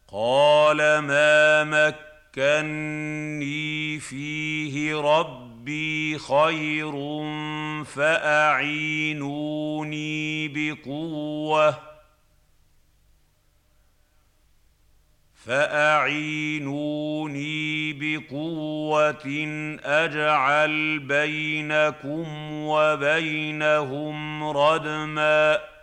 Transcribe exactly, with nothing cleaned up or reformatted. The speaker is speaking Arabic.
قال ما مكني فيه ربي خير فأعينوني بقوة فأعينوني بقوة أجعل بينكم وبينهم ردما